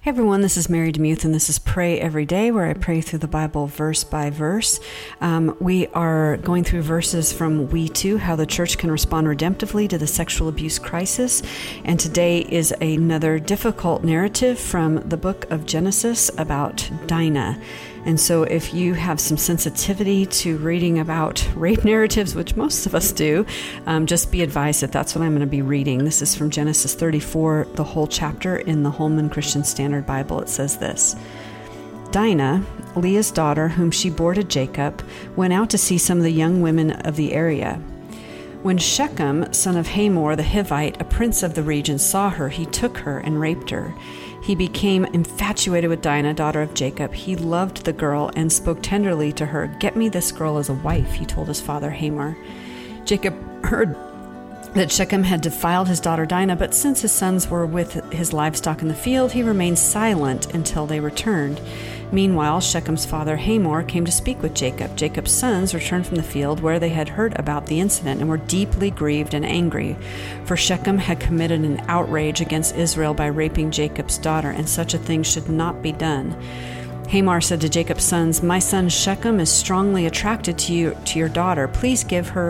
Hey everyone, this is Mary DeMuth, and this is Pray Every Day, where I pray through the Bible verse by verse. We are going through verses from We Too, How the Church Can Respond Redemptively to the Sexual Abuse Crisis. And today is another difficult narrative from the book of Genesis about Dinah. And so if you have some sensitivity to reading about rape narratives, which most of us do, just be advised that that's what I'm going to be reading. This is from Genesis 34, the whole chapter in the Holman Christian Standard Bible. It says this: Dinah, Leah's daughter, whom she bore to Jacob, went out to see some of the young women of the area. When Shechem, son of Hamor the Hivite, a prince of the region, saw her, he took her and raped her. He became infatuated with Dinah, daughter of Jacob. He loved the girl and spoke tenderly to her. "Get me this girl as a wife," he told his father Hamor. Jacob heard that Shechem had defiled his daughter Dinah, but since his sons were with his livestock in the field, he remained silent until they returned. Meanwhile, Shechem's father Hamor came to speak with Jacob. Jacob's sons returned from the field where they had heard about the incident and were deeply grieved and angry, for Shechem had committed an outrage against Israel by raping Jacob's daughter, and such a thing should not be done. Hamor said to Jacob's sons, "My son Shechem is strongly attracted to your daughter. Please give her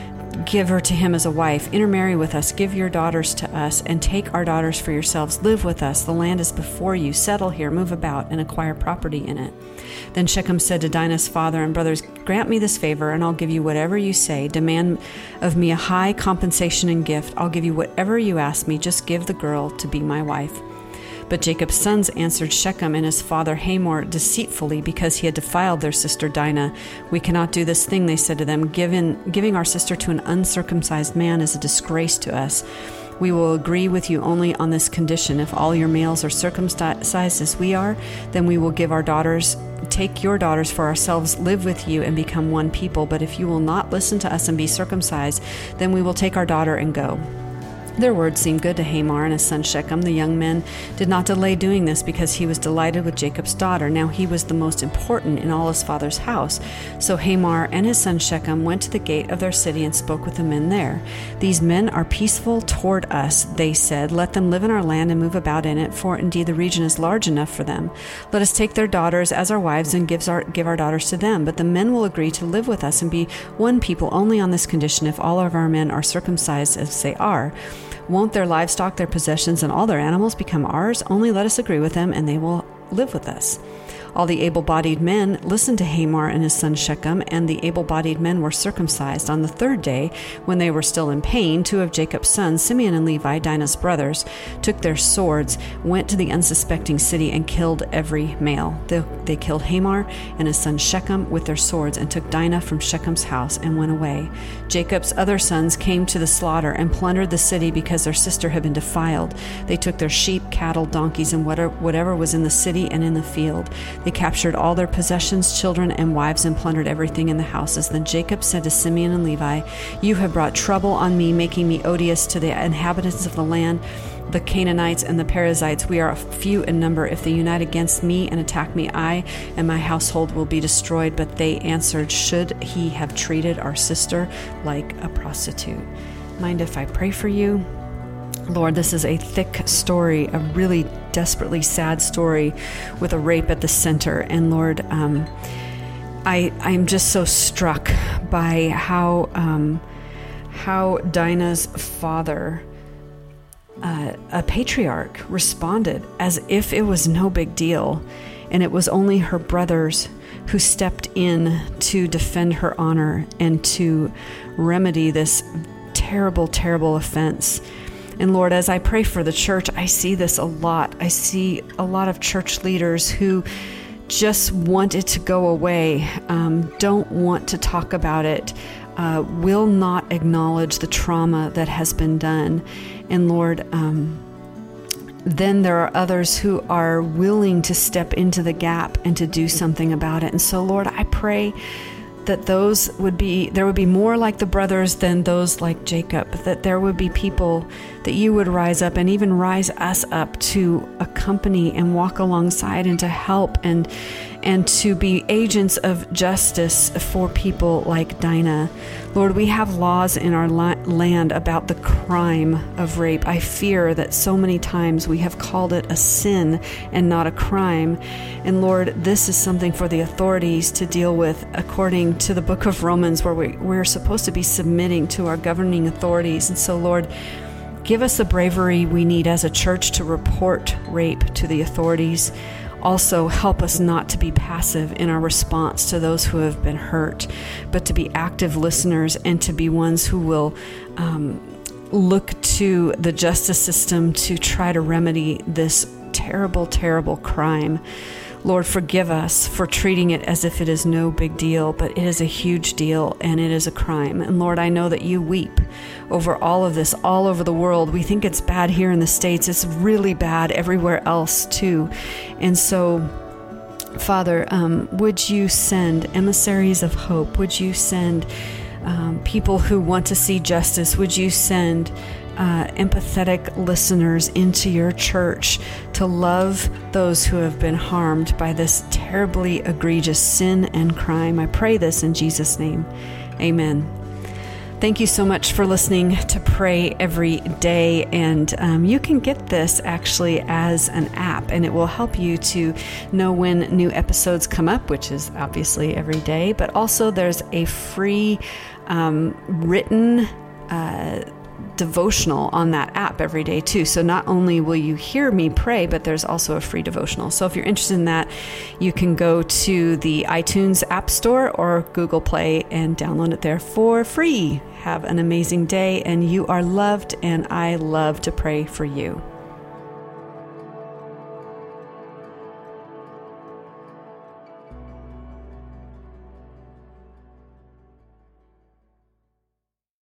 to him as a wife. Intermarry with us, give your daughters to us, and take our daughters for yourselves. Live with us. The land is before you. Settle here, move about, and acquire property in it." Then Shechem said to Dinah's father and brothers, "Grant me this favor, and I'll give you whatever you say. Demand of me a high compensation and gift. I'll give you whatever you ask me. Just give the girl to be my wife." But Jacob's sons answered Shechem and his father Hamor deceitfully, because he had defiled their sister Dinah. "We cannot do this thing," they said to them. Giving our sister to an uncircumcised man is a disgrace to us. We will agree with you only on this condition: if all your males are circumcised as we are, then we will take your daughters for ourselves, live with you, and become one people. But if you will not listen to us and be circumcised, then we will take our daughter and go. Their words seemed good to Hamor and his son Shechem. The young men did not delay doing this because he was delighted with Jacob's daughter. Now he was the most important in all his father's house. So Hamor and his son Shechem went to the gate of their city and spoke with the men there. "These men are peaceful toward us," they said. "Let them live in our land and move about in it, for indeed the region is large enough for them. Let us take their daughters as our wives and give our daughters to them. But the men will agree to live with us and be one people only on this condition: if all of our men are circumcised as they are. Won't their livestock, their possessions, and all their animals become ours? Only let us agree with them, and they will live with us." All the able-bodied men listened to Hamor and his son Shechem, and the able-bodied men were circumcised. On the third day, when they were still in pain, two of Jacob's sons, Simeon and Levi, Dinah's brothers, took their swords, went to the unsuspecting city, and killed every male. They killed Hamor and his son Shechem with their swords, and took Dinah from Shechem's house and went away. Jacob's other sons came to the slaughter and plundered the city because their sister had been defiled. They took their sheep, cattle, donkeys, and whatever was in the city and in the field. They captured all their possessions, children, and wives, and plundered everything in the houses. Then Jacob said to Simeon and Levi, "You have brought trouble on me, making me odious to the inhabitants of the land, the Canaanites and the Perizzites. We are few in number. If they unite against me and attack me, I and my household will be destroyed." But they answered, "Should he have treated our sister like a prostitute?" Mind if I pray for you? Lord, this is a thick story, a really desperately sad story with a rape at the center. And Lord, I'm just so struck by how Dinah's father, a patriarch, responded as if it was no big deal, and it was only her brothers who stepped in to defend her honor and to remedy this terrible, terrible offense. And Lord, as I pray for the church, I see this a lot. I see a lot of church leaders who just want it to go away, don't want to talk about it, will not acknowledge the trauma that has been done. And Lord, then there are others who are willing to step into the gap and to do something about it. And so, Lord, I pray that there would be more like the brothers than those like Jacob, that there would be people that you would rise up and even rise us up to accompany and walk alongside and to help and to be agents of justice for people like Dinah. Lord, we have laws in our land about the crime of rape. I fear that so many times we have called it a sin and not a crime. And Lord, this is something for the authorities to deal with according to the book of Romans, where we're supposed to be submitting to our governing authorities. And so, Lord, give us the bravery we need as a church to report rape to the authorities. Also, help us not to be passive in our response to those who have been hurt, but to be active listeners and to be ones who will look to the justice system to try to remedy this terrible, terrible crime. Lord, forgive us for treating it as if it is no big deal, but it is a huge deal and it is a crime. And Lord, I know that you weep over all of this all over the world. We think it's bad here in the States. It's really bad everywhere else too. And so, Father, would you send emissaries of hope? Would you send people who want to see justice? Would you send empathetic listeners into your church to love those who have been harmed by this terribly egregious sin and crime? I pray this in Jesus' name. Amen. Thank you so much for listening to Pray Every Day. And you can get this actually as an app, and it will help you to know when new episodes come up, which is obviously every day. But also there's a free written devotional on that app every day too. So not only will you hear me pray, but there's also a free devotional. So if you're interested in that, you can go to the iTunes App Store or Google Play and download it there for free. Have an amazing day, and you are loved, and I love to pray for you.